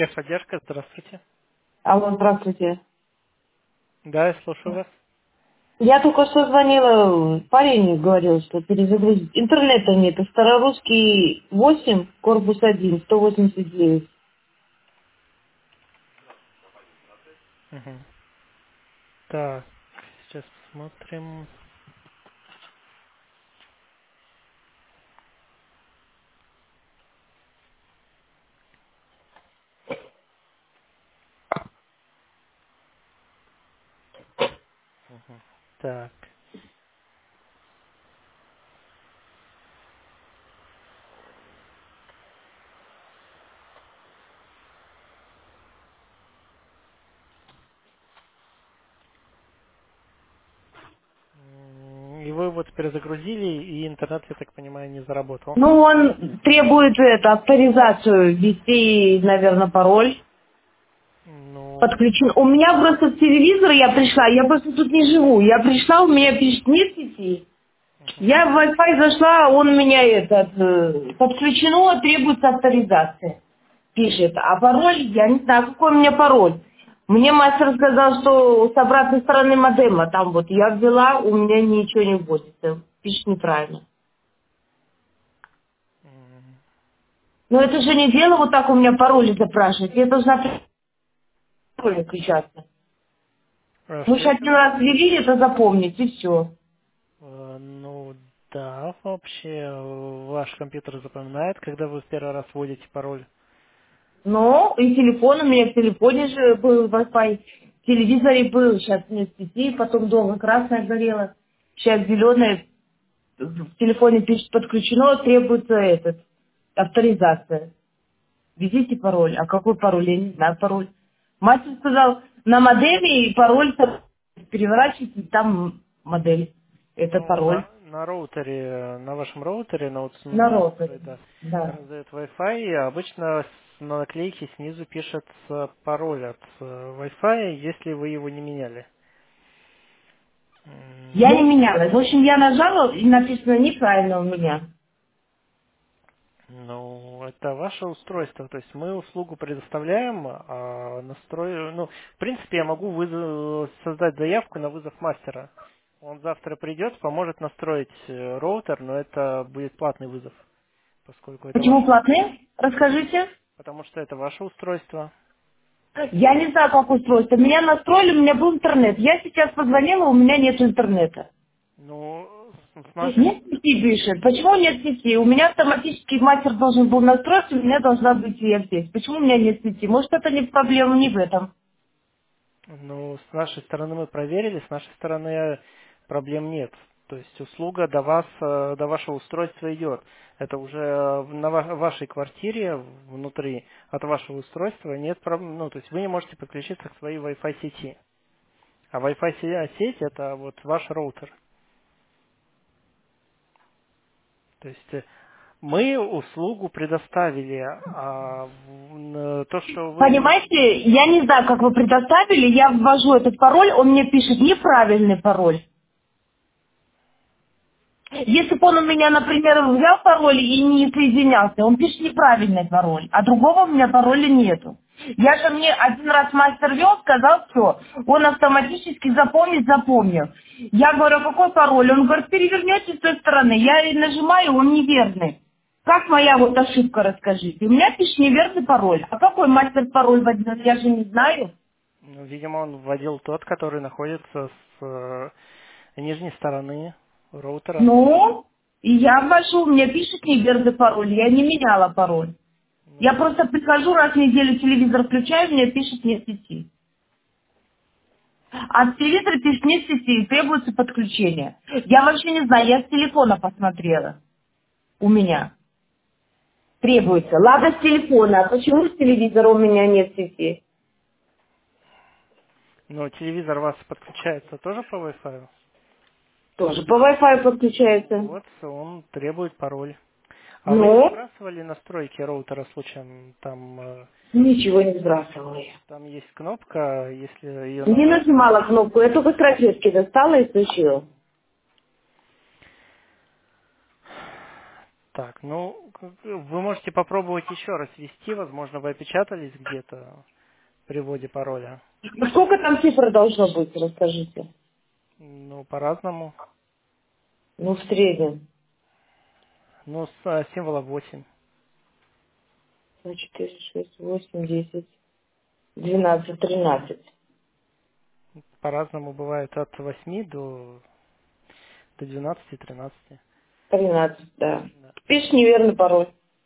Техподдержка, здравствуйте. Алло, здравствуйте. Да, я слушаю вас. Я только что звонила, парень говорил, что перезагрузить. Интернета нет. Старорусский 8, корпус 1, 189. Мгм. Так, сейчас посмотрим. Так. И вы вот перезагрузили, и интернет, я так понимаю, не заработал. Ну, он требует авторизацию, ввести, наверное, пароль. Ну, Подключен. У меня просто с телевизора я пришла, я просто тут не живу. Я пришла, у меня пишет нет сети. Я в Wi-Fi зашла, он у меня подключено, требуется авторизация. Пишет. А пароль, я не знаю, какой у меня пароль. Мне мастер сказал, что с обратной стороны модема, там вот я ввела, у меня ничего не вводится. Пишет неправильно. м, Но это же не дело вот так у меня пароли запрашивать. Я должна пароль включаться. Мы что же один это? раз ввели, это запомнить, и все. Ну, да, вообще, ваш компьютер запоминает, когда вы в первый раз вводите пароль. Но и телефон, у меня в телефоне же был Wi-Fi, в телевизоре был, сейчас нет сети, потом долго красное горело, сейчас зеленое, в телефоне пишет подключено, требуется авторизация. Введите пароль. А какой пароль? Я не знаю пароль. Мастер сказал, на модеме и пароль переворачивайте, там модель. Это Ну, пароль. на роутере, на вашем роутере, на вот, На который, роутере. да, Да. раздает Wi-Fi, и обычно на наклейке снизу пишет пароль от Wi-Fi, если вы его не меняли. Я не меняла. В общем, я нажала, и написано неправильно у меня. Ну, это ваше устройство, то есть мы услугу предоставляем, а настрой, ну, в принципе, я могу создать заявку на вызов мастера. Он завтра придет, поможет настроить роутер, но это будет платный вызов, поскольку это Почему ваше, платные? Расскажите. потому что это ваше устройство. Я не знаю, как устройство. Меня настроили, у меня был интернет. Я сейчас позвонила, у меня нет интернета. Ну, с нашей, Нет сети пишет. Почему нет сети? У меня автоматически мастер должен был настроиться, у меня должна быть связь. Почему у меня нет сети? Может, это не проблема не в этом. ну, с нашей стороны мы проверили, с нашей стороны проблем нет. То есть услуга до вас, до вашего устройства идет. Это уже на вашей квартире внутри от вашего устройства нет проблем. Ну, то есть вы не можете подключиться к своей Wi-Fi сети. А Wi-Fi сеть это вот ваш роутер. То есть мы услугу предоставили, а то, что вы... Понимаете, я не знаю, как вы предоставили, я ввожу этот пароль, он мне пишет неправильный пароль. Если бы он у меня, например, взял пароль и не соединялся, он пишет неправильный пароль, а другого у меня пароля нету. Я же мне один раз мастер вел, сказал все, он автоматически запомнил. Я говорю, а какой пароль? Он говорит, перевернете с той стороны. Я и нажимаю, он неверный. Как моя вот ошибка, расскажите? У меня пишет неверный пароль. А какой мастер пароль возьмет, я же не знаю. Ну, видимо, он вводил тот, который находится с нижней стороны роутера. Ну, и я ввожу, мне пишет неверный пароль, я не меняла пароль. Я Ну, просто прихожу, раз в неделю телевизор включаю, мне пишет нет сети. А с телевизора пишет нет сети, требуется подключение. Я вообще не знаю, я с телефона посмотрела. У меня требуется. Ладно, с телефона, а почему с телевизора у меня нет сети? но телевизор у вас подключается тоже по Wi-Fi? Тоже по Wi-Fi подключается. Вот, он требует пароль. А вы не Ну, сбрасывали настройки роутера случаем? Там, ничего не сбрасывала я. там есть кнопка, если ее Не нажать. нажимала кнопку, я только с розетки достала и включила. Так, ну, вы можете попробовать еще раз ввести, возможно, вы опечатались где-то при вводе пароля. Ну, сколько там цифр должно быть, расскажите. Ну, по-разному. Ну, в среднем. Ну, символа 8. 2, 4, 6, 8, 10, 12, 13. По-разному бывает от 8 до 12-13. 13, да. Да. Пишешь неверный пароль.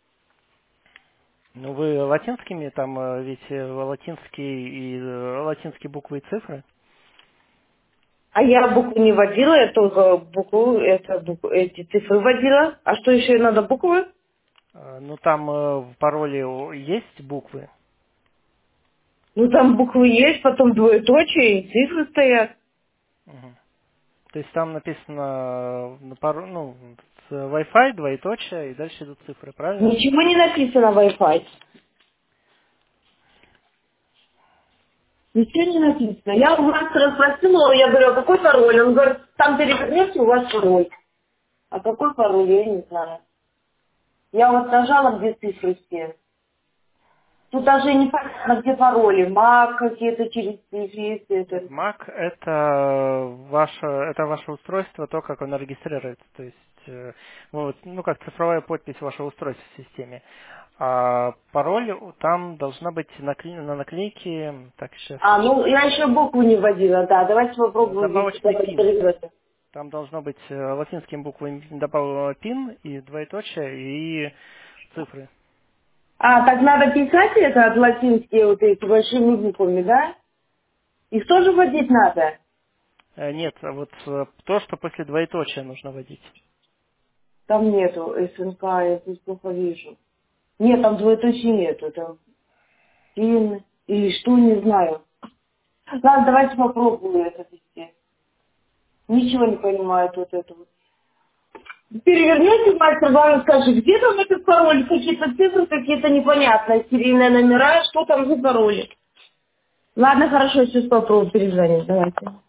Ну, вы латинскими, там ведь латинские буквы и цифры. А я букву не вводила, я только эти цифры вводила. А что еще надо, буквы? Ну, там в пароле есть буквы. Ну, там буквы есть, потом двоеточие и цифры стоят. Мгм. То есть там написано ну, с Wi-Fi, двоеточие, и дальше идут цифры, правильно? Ничего не написано в Wi-Fi. Ничего не написано. Я у мастера спросила, я говорю, а какой пароль? Он говорит, там перевернете, у вас пароль. А какой пароль, я не знаю. Я вот нажала, где цифры все. Тут даже непонятно, где пароли. Мак какие-то через цифры, есть Нет, это. Mac это ваше устройство, то, как оно регистрируется. То есть, вот, ну, как цифровая подпись вашего устройства в системе. А пароль там должна быть на наклейке, так, сейчас, А, ну, я еще букву не вводила, да. Давайте попробуем ввести добавочный пин. регистрироваться. Там должно быть латинскими буквами добавлено пин и двоеточие и цифры. А, так надо писать это от латинские вот эти большими буквами, да? Их тоже вводить надо? Нет, а вот то, что после двоеточия нужно вводить. Там нету СНК, я здесь плохо вижу. Нет, там двоеточия нету. Там пин или что, не знаю. Ладно, давайте попробую это ввести. Ничего не понимаю вот этого. Перевернете, мастер вам скажет, где там этот пароль, какие-то цифры, какие-то непонятные, серийные номера, что там за пароли. Ладно, хорошо, сейчас попробую перезвонить, давайте.